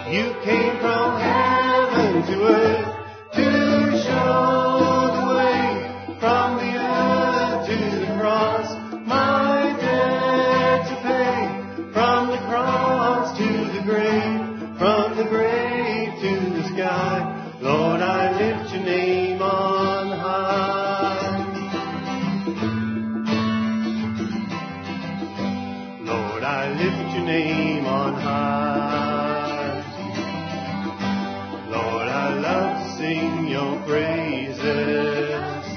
You came from heaven to earth to show the way, from the earth to the cross, my debt to pay, from the cross to the grave, from the grave to the sky. Lord, I lift your name on high. Lord, I lift your name on high. Lord, I love to sing your praises.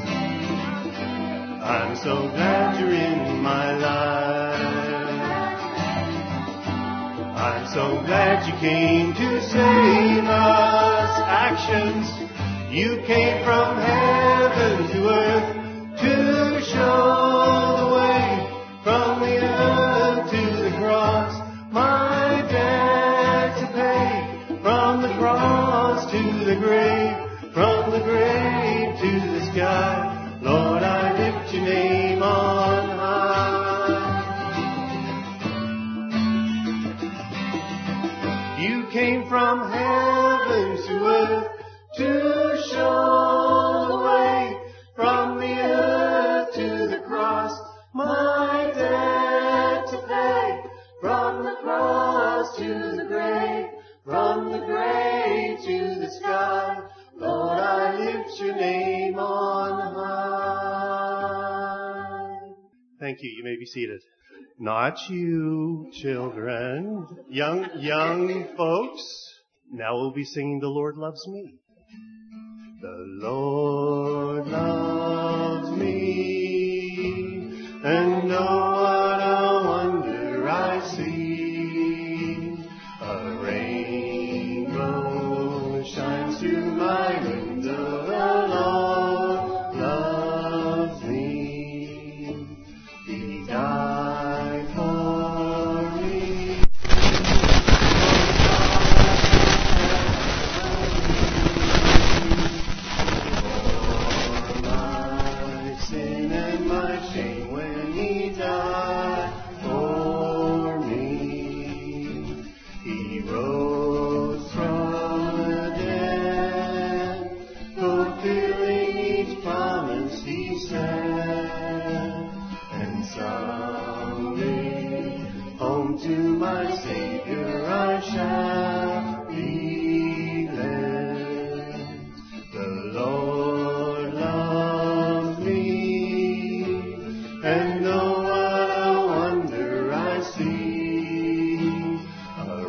I'm so glad you're in my life. I'm so glad you came to save us. Actions, you came from heaven to earth to show the way, from the earth to the cross, my debt to pay, from the cross to the grave, from the grave to the sky. Lord, I lift your name on high. You came from heaven to earth to show the way, from the earth to the cross, my debt to pay, from the cross to the grave, from the grave to the sky. Lord, I lift your name on high. Thank you. You may be seated. Not you, children. Young folks. Now we'll be singing The Lord Loves Me. The Lord loves me, and oh, what a wonder I see. A rainbow shines through my window. The Lord loves me. He died for me. Sin and my shame when he died for me. He rose from the dead, fulfilling each promise he said. And someday home to my Savior I shall be led. The Lord loves me, and oh, what a wonder I see. A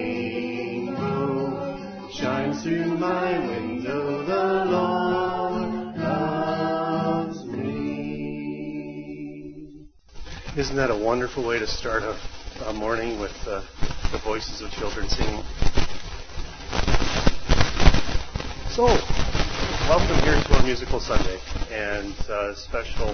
rainbow shines through my window. The Lord loves me. Isn't that a wonderful way to start a morning with the voices of children singing? So, welcome here to our musical Sunday, and special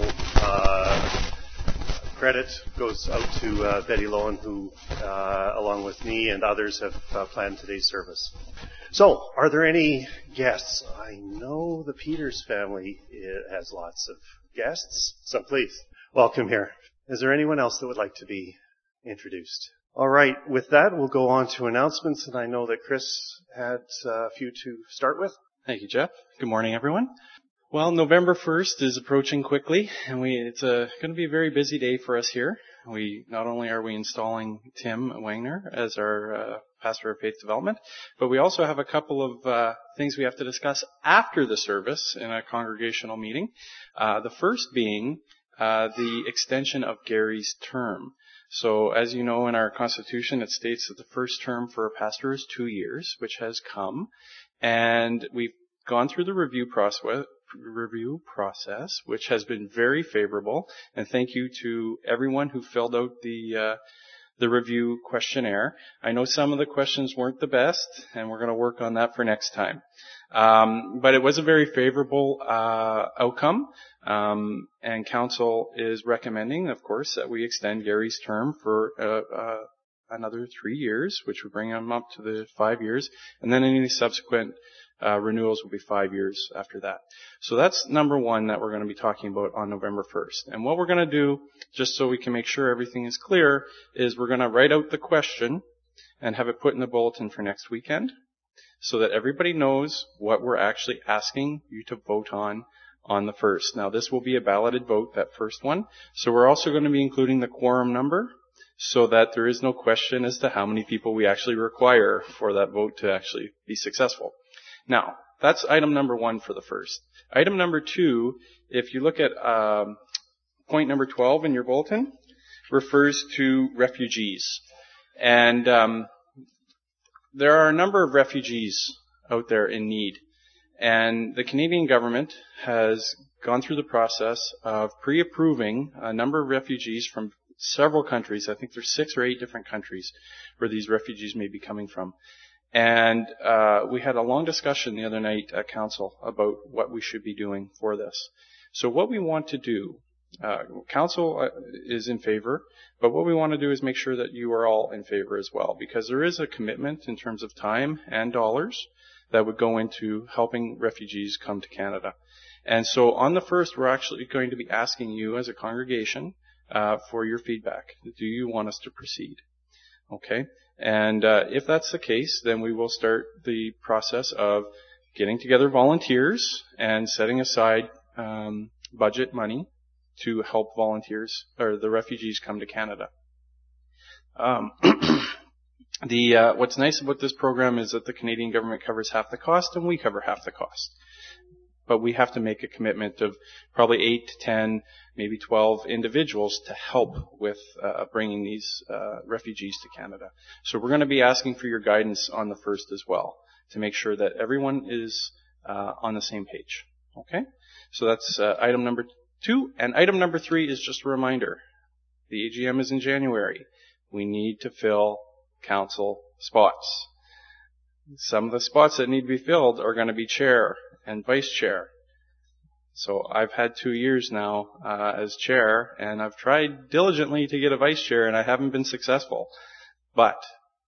credit goes out to Betty Lowen, who, along with me and others, have planned today's service. So, are there any guests? I know the Peters family has lots of guests, so please, welcome here. Is there anyone else that would like to be introduced? All right, with that, we'll go on to announcements, and I know that Chris had a few to start with. Thank you, Jeff. Good morning, everyone. Well, November 1st is approaching quickly, and it's going to be a very busy day for us here. Not only are we installing Tim Wagner as our pastor of faith development, but we also have a couple of things we have to discuss after the service in a congregational meeting. The first being the extension of Gary's term. So, as you know, in our Constitution, it states that the first term for a pastor is 2 years, which has come. And we've gone through the review process, which has been very favorable. And thank you to everyone who filled out the review questionnaire. I know some of the questions weren't the best, and we're going to work on that for next time. But it was a very favorable outcome. And council is recommending, of course, that we extend Gary's term for another 3 years, which would bring him up to the 5 years. And then any subsequent renewals will be 5 years after that. So that's number one that we're going to be talking about on November 1st. And what we're going to do, just so we can make sure everything is clear, is we're going to write out the question, and have it put in the bulletin for next weekend so that everybody knows what we're actually asking you to vote on the 1st. Now, this will be a balloted vote, that first one. So we're also going to be including the quorum number so that there is no question as to how many people we actually require for that vote to actually be successful. Now, that's item number 1 for the 1st. Item number 2, if you look at point number 12 in your bulletin, refers to refugees. And there are a number of refugees out there in need. And the Canadian government has gone through the process of pre-approving a number of refugees from several countries. I think there's 6 or 8 different countries where these refugees may be coming from. And we had a long discussion the other night at Council about what we should be doing for this. So what we want to do, Council is in favor, but what we want to do is make sure that you are all in favor as well, because there is a commitment in terms of time and dollars that would go into helping refugees come to Canada. And so on the 1st, we're actually going to be asking you as a congregation for your feedback. Do you want us to proceed? Okay? And if that's the case, then we will start the process of getting together volunteers and setting aside budget money to help volunteers or the refugees come to Canada. What's nice about this program is that the Canadian government covers half the cost and we cover half the cost. But we have to make a commitment of probably 8 to 10, maybe 12 individuals to help with bringing these refugees to Canada. So we're going to be asking for your guidance on the 1st as well to make sure that everyone is on the same page. Okay? So that's item number 2. And item number 3 is just a reminder. The AGM is in January. We need to fill council spots. Some of the spots that need to be filled are going to be chair and vice chair. So I've had 2 years now as chair, and I've tried diligently to get a vice chair, and I haven't been successful. But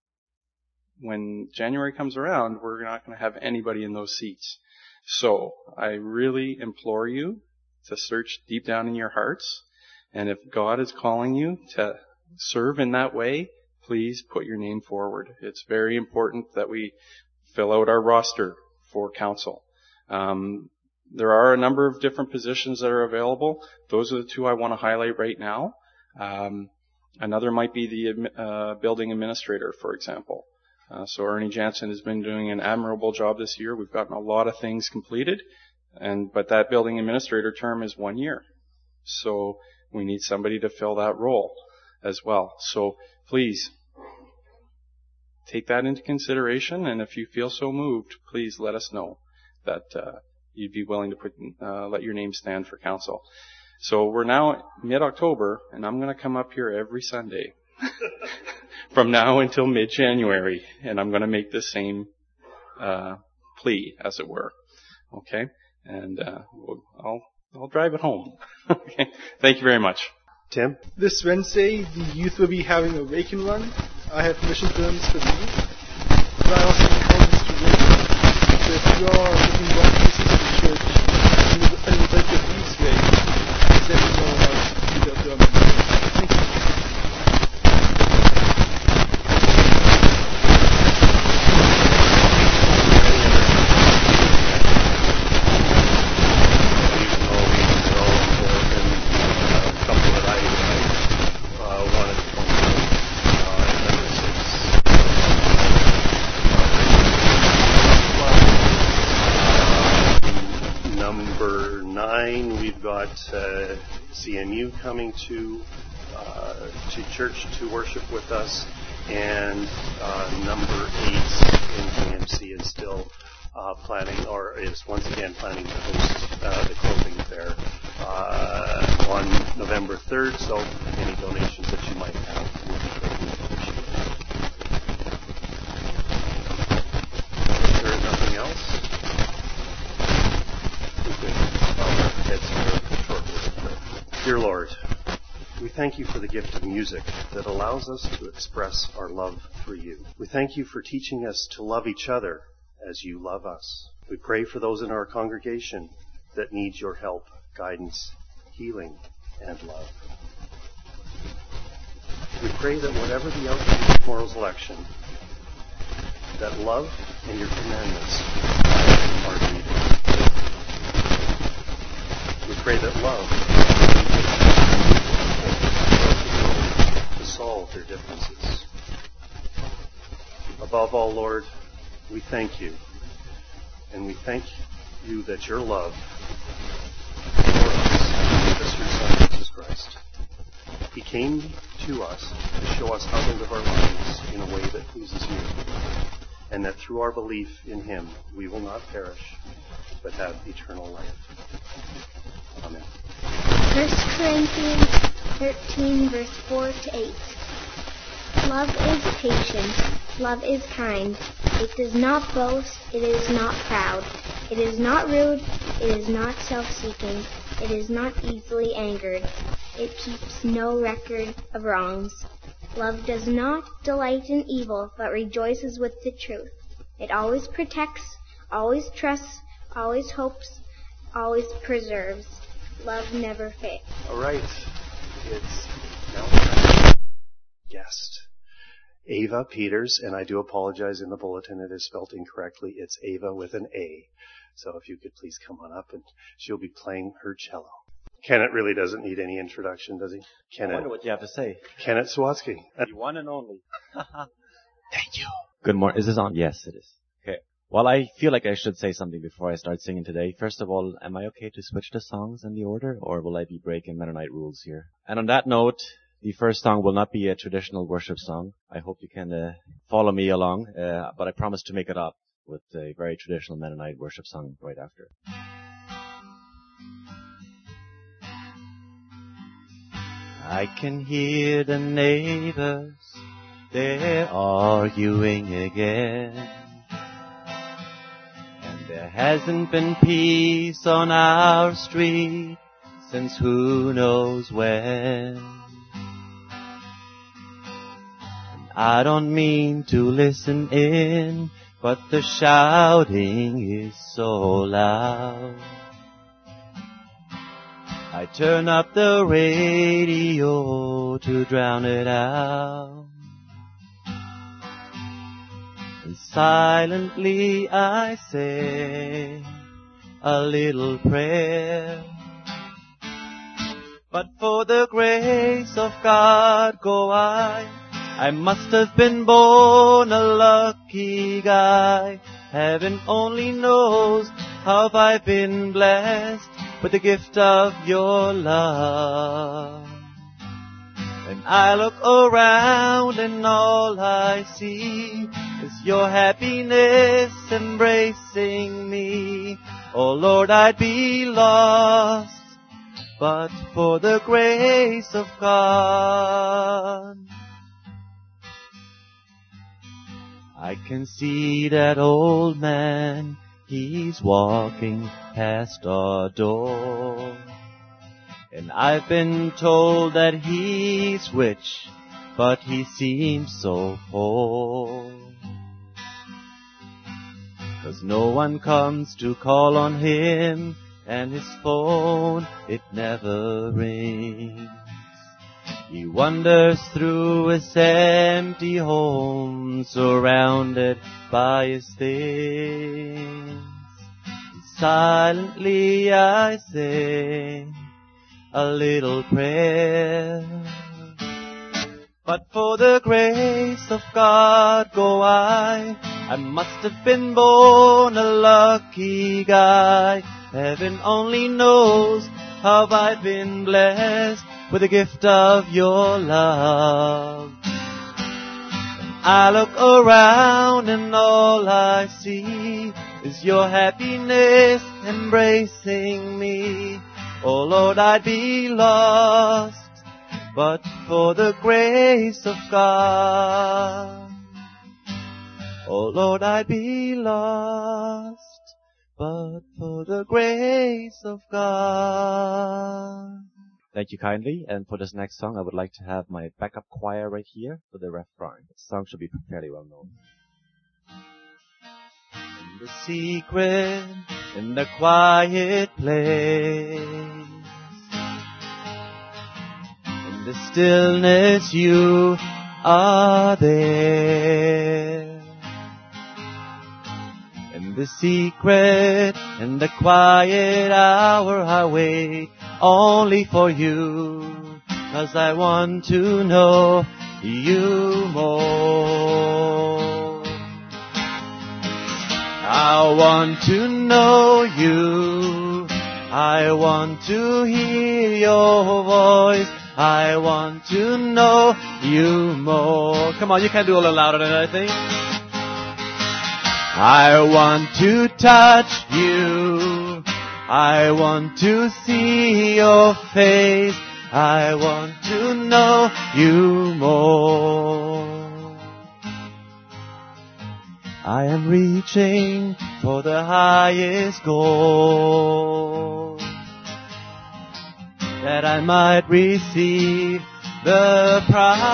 when January comes around, we're not going to have anybody in those seats. So I really implore you to search deep down in your hearts, and if God is calling you to serve in that way, please put your name forward. It's very important that we fill out our roster for council. There are a number of different positions that are available. Those are the 2 I want to highlight right now. Another might be the building administrator, for example. So Ernie Jansen has been doing an admirable job this year. We've gotten a lot of things completed, but that building administrator term is 1 year. So we need somebody to fill that role as well. So please take that into consideration, and if you feel so moved, please let us know that you'd be willing to let your name stand for council. So we're now mid-October, and I'm going to come up here every Sunday from now until mid-January, and I'm going to make the same plea, as it were. Okay? And I'll drive it home. Okay? Thank you very much. Tim? This Wednesday, the youth will be having a wake and run. I have permission to run this for the youth. But I also call Mr. Ray. So if you are looking for places in the church and would like to leave today, please let me know how to do that. Thank you. We've got CNU coming to church to worship with us, and number 8 in KMC is still planning, or is once again planning to host the clothing fair on November 3rd. So any donations that you might have will be greatly appreciated. If there is nothing else, Dear Lord, we thank you for the gift of music that allows us to express our love for you. We thank you for teaching us to love each other as you love us. We pray for those in our congregation that need your help, guidance, healing, and love. We pray that whatever the outcome of tomorrow's election, that love and your commandments are needed. We pray that love to solve their differences. Above all, Lord, we thank you. And we thank you that your love for us gave us your Son, Jesus Christ. He came to us to show us how to live our lives in a way that pleases you. And that through our belief in him, we will not perish, but have eternal life. Amen. 1 Corinthians 13, verse 4 to 8. Love is patient. Love is kind. It does not boast. It is not proud. It is not rude. It is not self-seeking. It is not easily angered. It keeps no record of wrongs. Love does not delight in evil, but rejoices with the truth. It always protects, always trusts, always hopes, always preserves. Love never fails. All right. It's now time. Guest. Ava Peters, and I do apologize in the bulletin, it is spelled incorrectly. It's Ava with an A. So if you could please come on up, and she'll be playing her cello. Kenneth really doesn't need any introduction, does he? Kenneth. I wonder what you have to say. Kenneth Swatsky. The one and only. Thank you. Good morning. Is this on? Yes, it is. Okay. Well, I feel like I should say something before I start singing today. First of all, am I okay to switch the songs in the order, or will I be breaking Mennonite rules here? And on that note, the first song will not be a traditional worship song. I hope you can follow me along, but I promise to make it up with a very traditional Mennonite worship song right after. I can hear the neighbors, they're arguing again. And there hasn't been peace on our street since who knows when. And I don't mean to listen in, but the shouting is so loud. I turn up the radio to drown it out. And silently I say a little prayer. But for the grace of God go I must have been born a lucky guy. Heaven only knows how I've been blessed with the gift of your love. And I look around and all I see is your happiness embracing me. Oh Lord, I'd be lost but for the grace of God. I can see that old man, he's walking past our door. And I've been told that he's rich, but he seems so poor. 'Cause no one comes to call on him, and his phone, it never rings. He wanders through his empty home, surrounded by his things. Silently I say a little prayer. But for the grace of God go I must have been born a lucky guy. Heaven only knows how I've been blessed with the gift of your love. I look around and all I see is your happiness embracing me. Oh Lord, I'd be lost but for the grace of God. Oh Lord, I'd be lost but for the grace of God. Thank you kindly. And for this next song, I would like to have my backup choir right here for the refrain. The song should be fairly well known. In the secret, in the quiet place, in the stillness you are there. In the secret, in the quiet hour, I wait only for you, 'cause I want to know you more. I want to know you. I want to hear your voice. I want to know you more. Come on, you can do a little louder than I think. I want to touch you. I want to see your face. I want to know you more. I am reaching for the highest goal, that I might receive the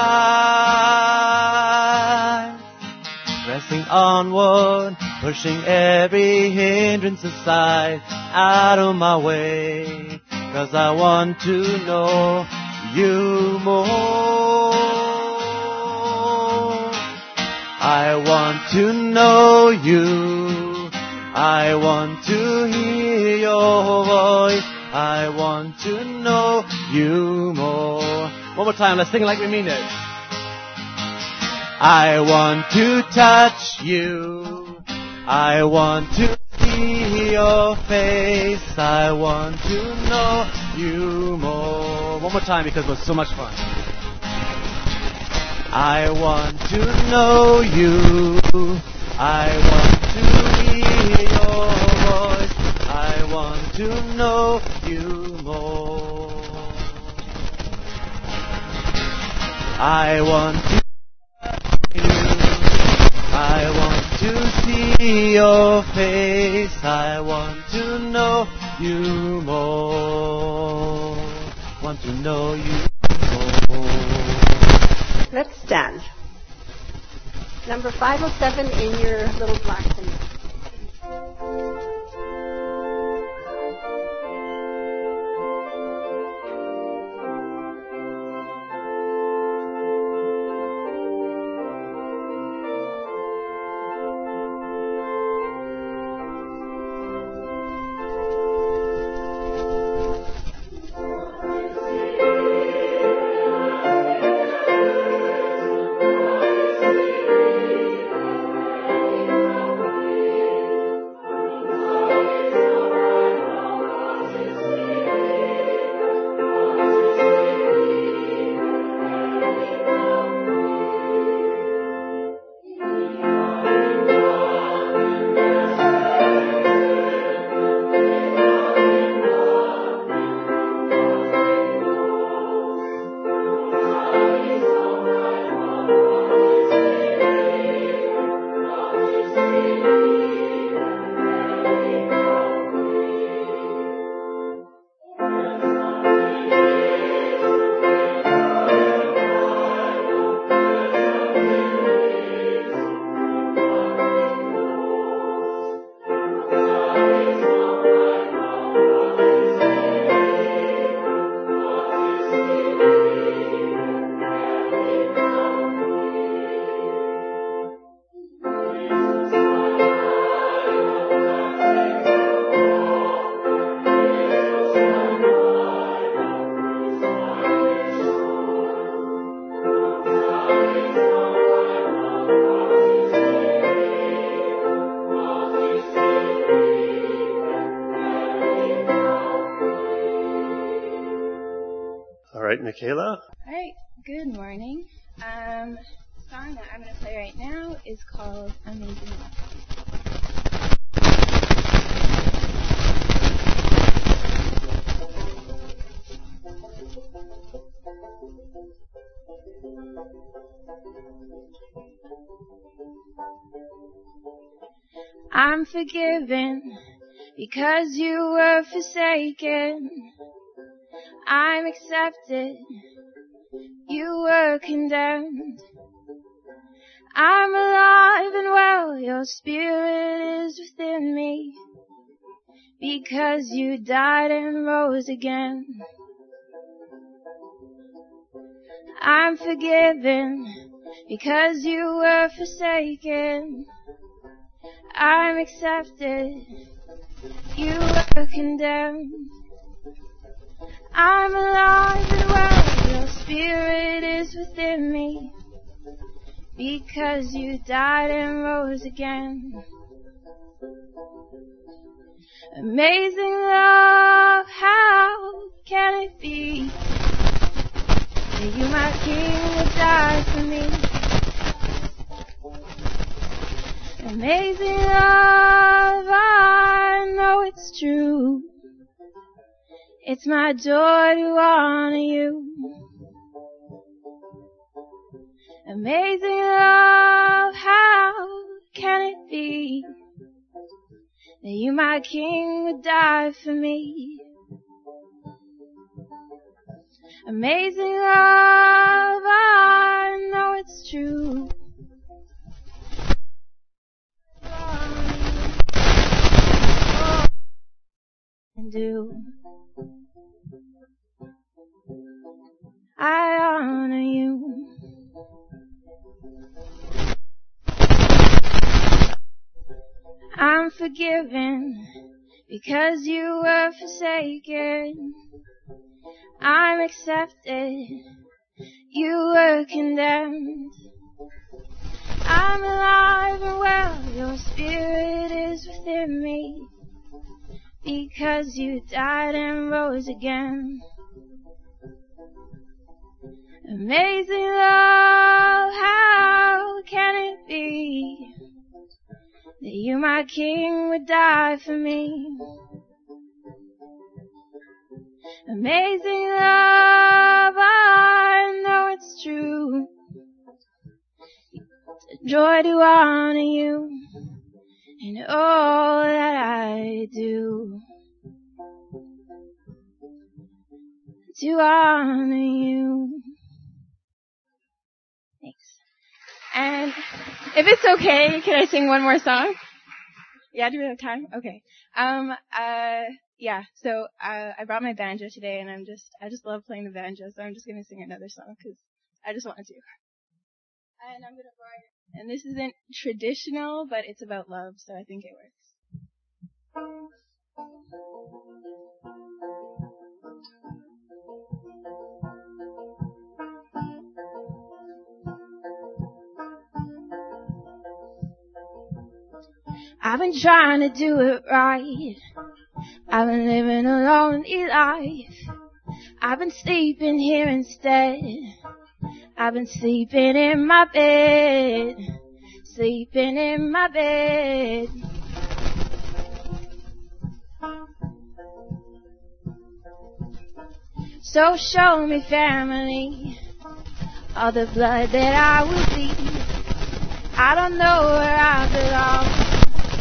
prize. Pressing onward, pushing every hindrance aside, out of my way, 'cause I want to know you more. I want to know you. I want to hear your voice. I want to know you more. One more time, let's sing it like we mean it. I want to touch you. I want to see your face. I want to know you more. One more time because it was so much fun. I want to know you. I want to hear your voice. I want to know you more. I want to know you. I want to see your face. I want to know you more. Want to know you more. Let's stand. Number 507 in your little black thing. All right, Michaela. All right, good morning. The song that I'm going to play right now is called Amazing Love. I'm forgiven because you were forsaken. I'm accepted. You were condemned. I'm alive and well. Your spirit is within me because you died and rose again. I'm forgiven because you were forsaken. I'm accepted. You were condemned. I'm alive and well. Your spirit is within me. Because you died and rose again. Amazing love, how can it be that you, my King, would die for me? Amazing love, I know it's true. It's my joy to honor you. Amazing love, how can it be that you, my King, would die for me? Amazing love, I know it's true. And do I honor you? I'm forgiven because you were forsaken. I'm accepted. You were condemned. I'm alive and well. Your spirit is within me. Because you died and rose again. Amazing love, how can it be that you, my King, would die for me? Amazing love, I know it's true. It's a joy to honor you in all that I do. To honor you. Thanks. And if it's okay, can I sing one more song? Yeah, do we have time? Okay. So I brought my banjo today, and I just love playing the banjo, so I'm just gonna sing another song because I just wanted to. And I'm gonna borrow it. And this isn't traditional, but it's about love, so I think it works. I've been trying to do it right. I've been living a lonely life. I've been sleeping here instead. I've been sleeping in my bed. Sleeping in my bed. So show me, family, all the blood that I will bleed. I don't know where I belong.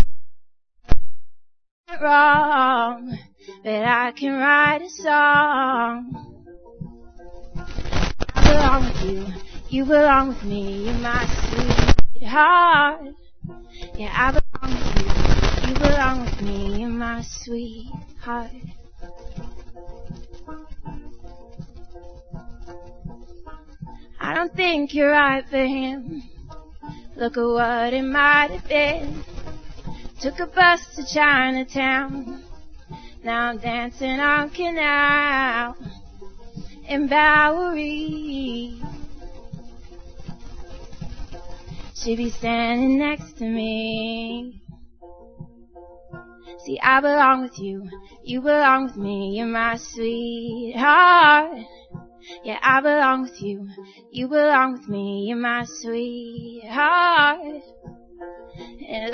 Wrong, but I can write a song. I belong with you, you belong with me, you're my sweetheart. Yeah, I belong with you, you belong with me, you're my sweetheart. I don't think you're right for him. Look at what it might have been. Took a bus to Chinatown. Now I'm dancing on Canal in Bowery. She'd be standing next to me. See, I belong with you, you belong with me, you're my sweetheart. Yeah, I belong with you, you belong with me, you're my sweetheart. And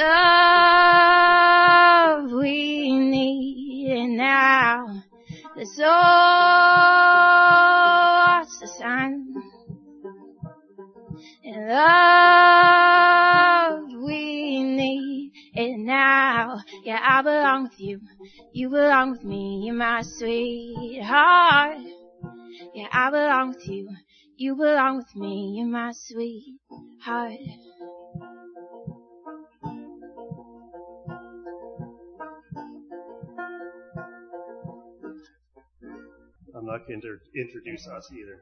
love we need it now. The soul wants the sun. And love we need it now. Yeah, I belong with you, you belong with me, you're my sweetheart. Yeah, I belong with you, you belong with me, you're my sweetheart. I'm not going to introduce us either.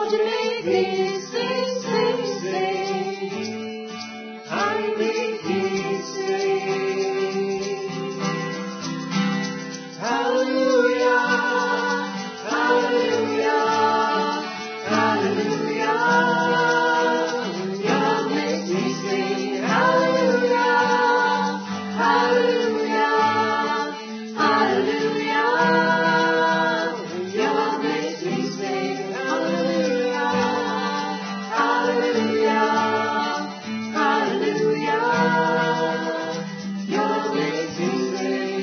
to make me sing, sing, sing. And make me sing. Hallelujah, hallelujah, hallelujah. God makes me sing. Hallelujah, hallelujah, hallelujah. God makes me sing. Hallelujah, hallelujah, hallelujah. God makes me sing.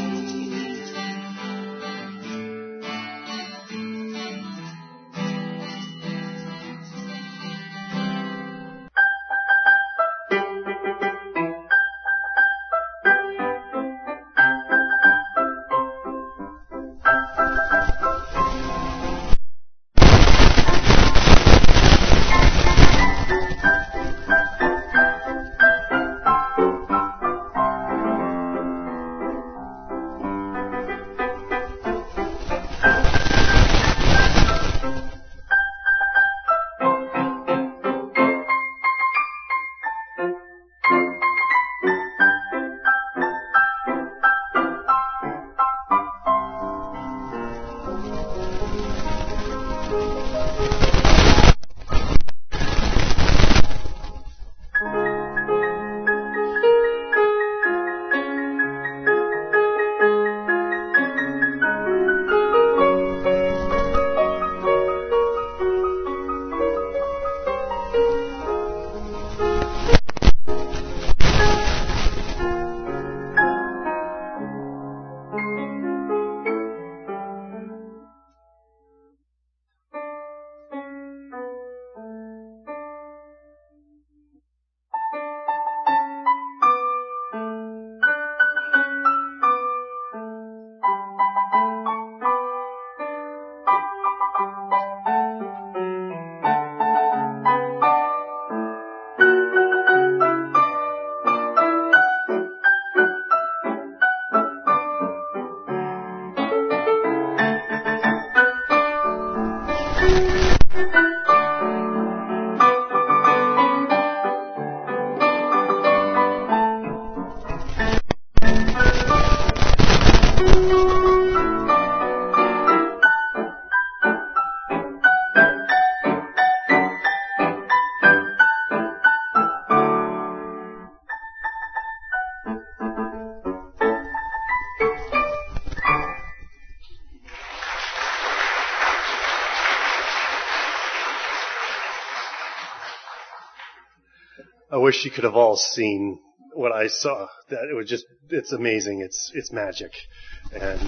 I wish you could have all seen what I saw. That it was just, it's amazing. It's magic. And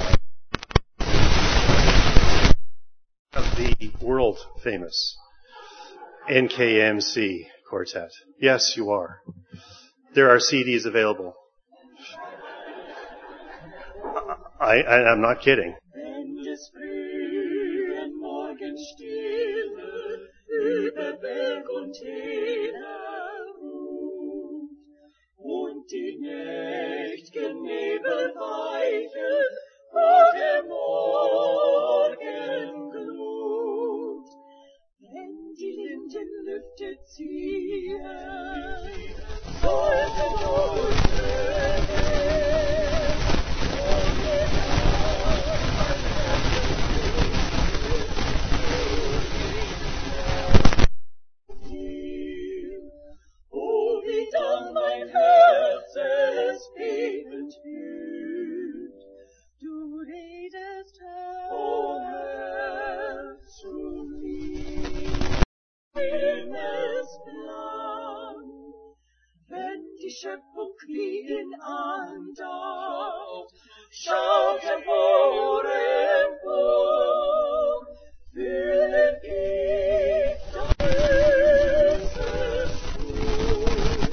the world famous NKMC Quartet. Yes, you are. There are CDs available. I'm not kidding. Und die nächt'gen Nebel weichen vor der Morgenglut. Wenn die Linden lüftet ziehen, sollte uns mein Herz es bebend hüt. Du redest, o Herr, zu mir. Himmelsblank, wenn die Schöpfung Kriegen andauert, schaut empor, fühle ich dein böses Blut.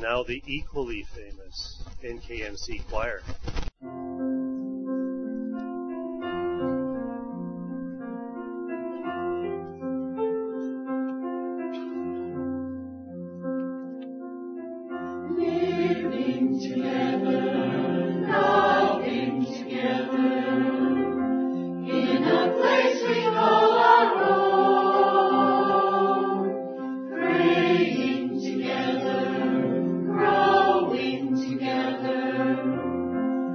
now the equally famous NKMC Choir. Living together, loving together, in a place we call our own, praying together, growing together,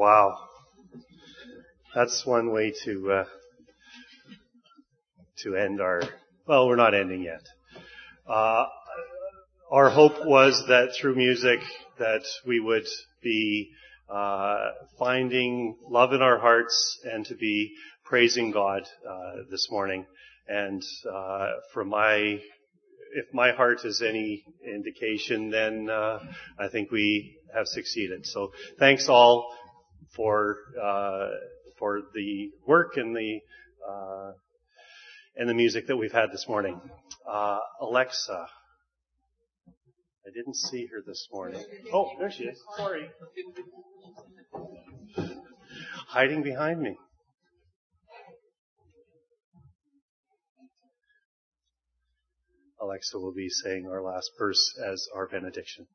Wow. That's one way to end our, well, we're not ending yet. Our hope was that through music that we would be finding love in our hearts and to be praising God this morning. And if my heart is any indication, then I think we have succeeded. So thanks all for the work and the music that we've had this morning. Alexa, I didn't see her this morning. Oh, there she is. Sorry. Hiding behind me. Alexa will be saying our last verse as our benediction.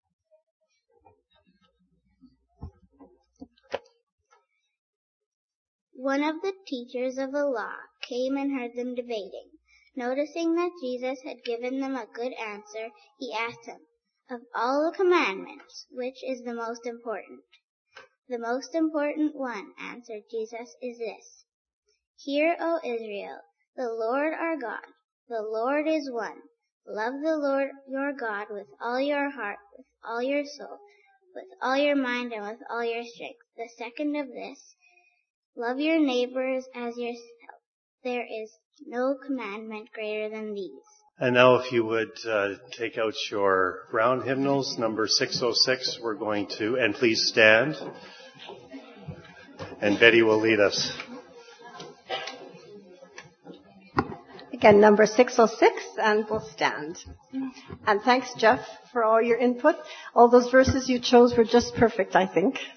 One of the teachers of the law came and heard them debating. Noticing that Jesus had given them a good answer, he asked him, "Of all the commandments, which is the most important?" "The most important one," answered Jesus, "is this. Hear, O Israel, the Lord our God, the Lord is one. Love the Lord your God with all your heart, with all your soul, with all your mind, and with all your strength. The second of this, love your neighbors as yourself. There is no commandment greater than these." And now if you would take out your round hymnals, number 606, we're going to, and please stand, and Betty will lead us. Again, number 606, and we'll stand. And thanks, Jeff, for all your input. All those verses you chose were just perfect, I think.